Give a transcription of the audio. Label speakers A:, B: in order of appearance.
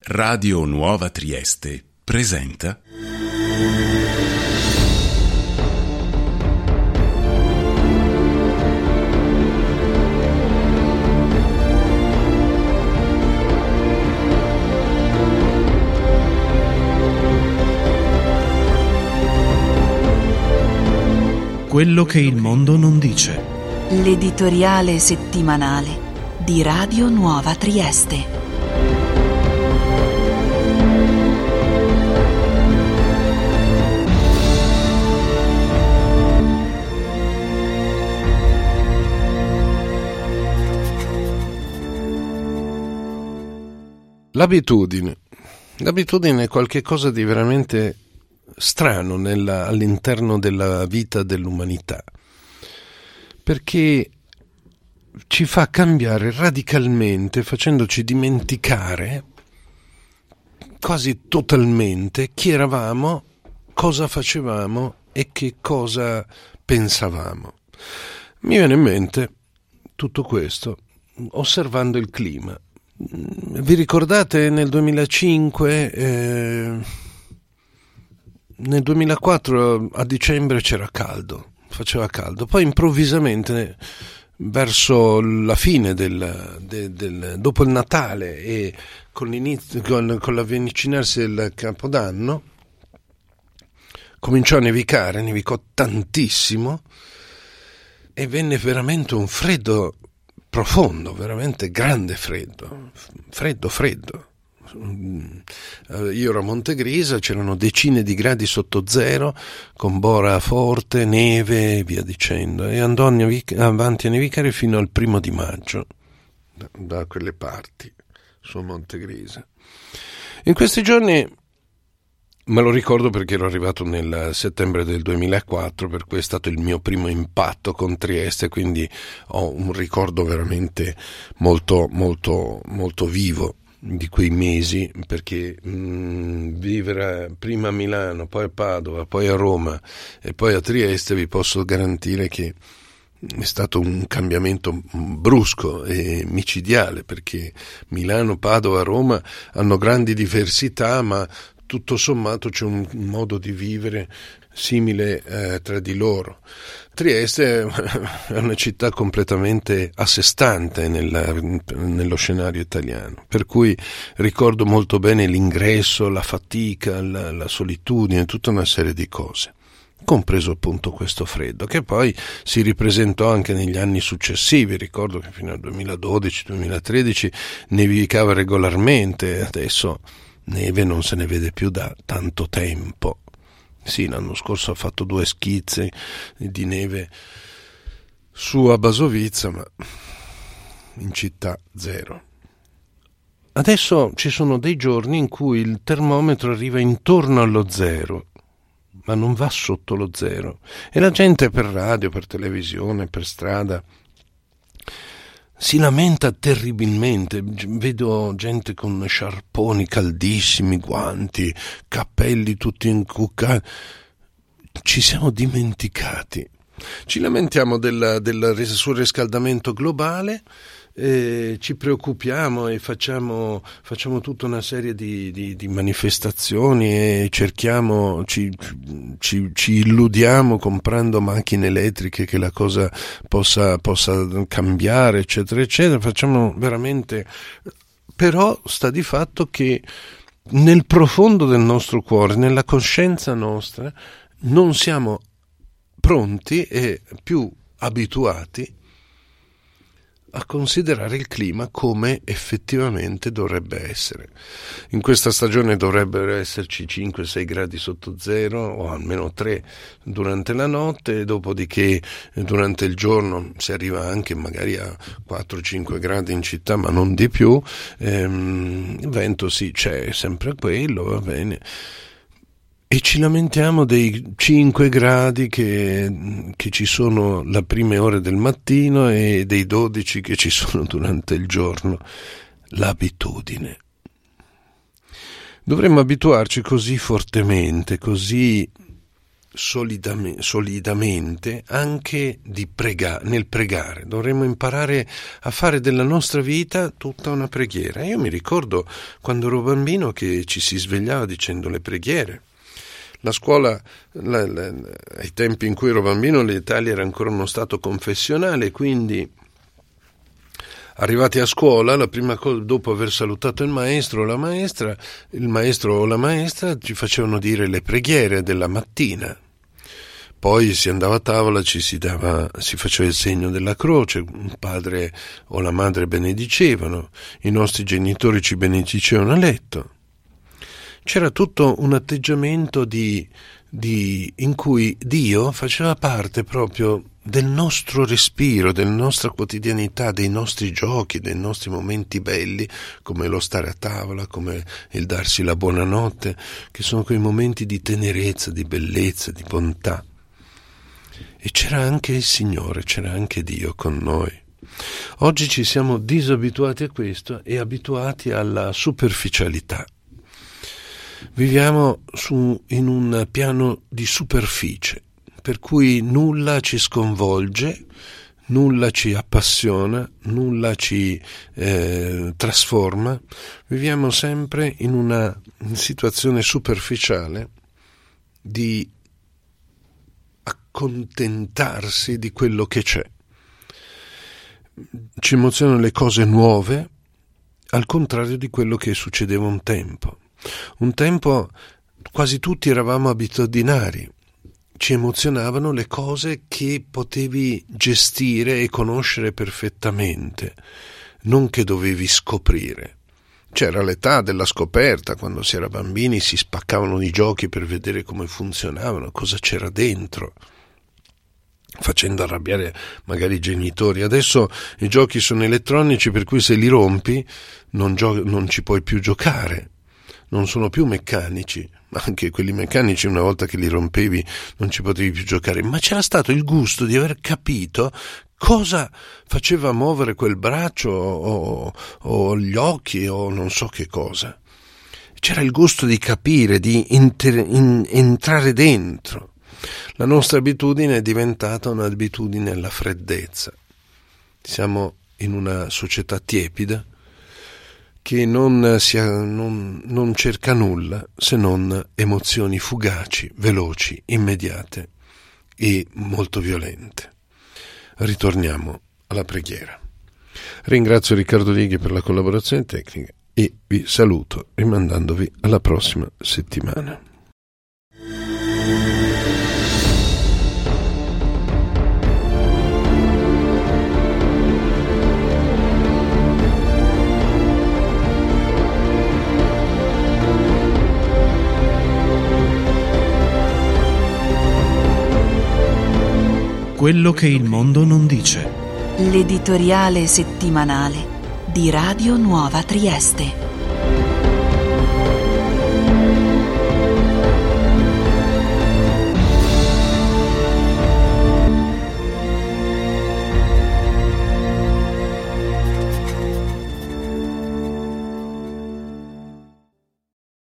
A: Radio Nuova Trieste presenta
B: Quello che il mondo non dice.
C: L'editoriale settimanale di Radio Nuova Trieste.
D: L'abitudine è qualcosa di veramente strano all'interno della vita dell'umanità, perché ci fa cambiare radicalmente, facendoci dimenticare quasi totalmente chi eravamo, cosa facevamo e che cosa pensavamo. Mi viene in mente tutto questo osservando il clima. Vi ricordate nel 2005, nel 2004 a dicembre faceva caldo, poi improvvisamente verso la fine dopo il Natale e con l'avvicinarsi del Capodanno cominciò a nevicare, nevicò tantissimo e venne veramente un freddo profondo, veramente grande freddo. Io ero a Montegrisa, c'erano decine di gradi sotto zero, con bora forte, neve e via dicendo, e andò avanti a nevicare fino al 1° maggio, da quelle parti, su Montegrisa. In questi giorni, me lo ricordo perché ero arrivato nel settembre del 2004, per cui è stato il mio primo impatto con Trieste, quindi ho un ricordo veramente molto, molto, molto vivo di quei mesi, perché vivere prima a Milano, poi a Padova, poi a Roma e poi a Trieste, vi posso garantire che è stato un cambiamento brusco e micidiale, perché Milano, Padova, Roma hanno grandi diversità, ma tutto sommato c'è un modo di vivere simile tra di loro. Trieste è una città completamente a sé stante nello scenario italiano, per cui ricordo molto bene l'ingresso, la fatica, la solitudine, tutta una serie di cose, compreso appunto questo freddo, che poi si ripresentò anche negli anni successivi. Ricordo che fino al 2012-2013 nevicava regolarmente, adesso neve non se ne vede più da tanto tempo. Sì, l'anno scorso ho fatto 2 schizzi di neve su a Basovizza, ma in città zero. Adesso ci sono dei giorni in cui il termometro arriva intorno allo zero, ma non va sotto lo zero, e la gente per radio, per televisione, per strada si lamenta terribilmente. Vedo gente con sciarponi caldissimi, guanti, cappelli tutti incuccati. Ci siamo dimenticati. Ci lamentiamo del surriscaldamento globale, ci preoccupiamo e facciamo tutta una serie di manifestazioni e cerchiamo, ci illudiamo comprando macchine elettriche che la cosa possa cambiare, eccetera eccetera. Facciamo veramente, però sta di fatto che nel profondo del nostro cuore, nella coscienza nostra, non siamo pronti e più abituati a considerare il clima come effettivamente dovrebbe essere. In questa stagione dovrebbero esserci 5-6 gradi sotto zero, o almeno 3 durante la notte, dopodiché durante il giorno si arriva anche magari a 4-5 gradi in città, ma non di più. Il vento sì, c'è sempre quello, va bene. E ci lamentiamo dei 5 gradi che ci sono le prime ore del mattino e dei 12 che ci sono durante il giorno. L'abitudine. Dovremmo abituarci così fortemente, così solidamente anche nel pregare. Dovremmo imparare a fare della nostra vita tutta una preghiera. Io mi ricordo quando ero bambino che ci si svegliava dicendo le preghiere. La scuola, ai tempi in cui ero bambino, l'Italia era ancora uno stato confessionale, quindi arrivati a scuola, la prima cosa, dopo aver salutato il maestro o la maestra, il maestro o la maestra ci facevano dire le preghiere della mattina. Poi si andava a tavola, si faceva il segno della croce, un padre o la madre benedicevano, i nostri genitori ci benedicevano a letto. C'era tutto un atteggiamento in cui Dio faceva parte proprio del nostro respiro, della nostra quotidianità, dei nostri giochi, dei nostri momenti belli, come lo stare a tavola, come il darsi la buonanotte, che sono quei momenti di tenerezza, di bellezza, di bontà. E c'era anche il Signore, c'era anche Dio con noi. Oggi ci siamo disabituati a questo e abituati alla superficialità. Viviamo in un piano di superficie, per cui nulla ci sconvolge, nulla ci appassiona, nulla ci trasforma. Viviamo sempre in una situazione superficiale di accontentarsi di quello che c'è. Ci emozionano le cose nuove, al contrario di quello che succedeva un tempo. Un tempo quasi tutti eravamo abitudinari, ci emozionavano le cose che potevi gestire e conoscere perfettamente, non che dovevi scoprire. C'era l'età della scoperta, quando si era bambini si spaccavano i giochi per vedere come funzionavano, cosa c'era dentro, facendo arrabbiare magari i genitori. Adesso i giochi sono elettronici, per cui se li rompi non ci puoi più giocare. Non sono più meccanici, ma anche quelli meccanici una volta che li rompevi non ci potevi più giocare, ma c'era stato il gusto di aver capito cosa faceva muovere quel braccio o gli occhi o non so che cosa. C'era il gusto di capire, di entrare dentro. La nostra abitudine è diventata un'abitudine alla freddezza. Siamo in una società tiepida che non cerca nulla se non emozioni fugaci, veloci, immediate e molto violente. Ritorniamo alla preghiera. Ringrazio Riccardo Righi per la collaborazione tecnica e vi saluto rimandandovi alla prossima settimana.
B: Quello che il mondo non dice.
C: L'editoriale settimanale di Radio Nuova Trieste.